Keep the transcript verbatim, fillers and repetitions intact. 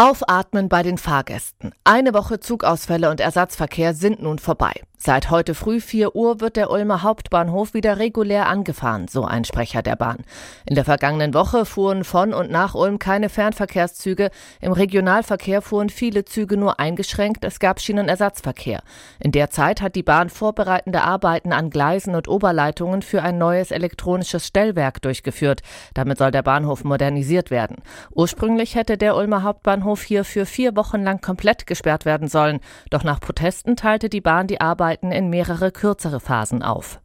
Aufatmen bei den Fahrgästen. Eine Woche Zugausfälle und Ersatzverkehr sind nun vorbei. Seit heute früh vier Uhr wird der Ulmer Hauptbahnhof wieder regulär angefahren, so ein Sprecher der Bahn. In der vergangenen Woche fuhren von und nach Ulm keine Fernverkehrszüge. Im Regionalverkehr fuhren viele Züge nur eingeschränkt, es gab Schienenersatzverkehr. In der Zeit hat die Bahn vorbereitende Arbeiten an Gleisen und Oberleitungen für ein neues elektronisches Stellwerk durchgeführt. Damit soll der Bahnhof modernisiert werden. Ursprünglich hätte der Ulmer Hauptbahnhof hier für vier Wochen lang komplett gesperrt werden sollen. Doch nach Protesten teilte die Bahn die Arbeiten in mehrere kürzere Phasen auf.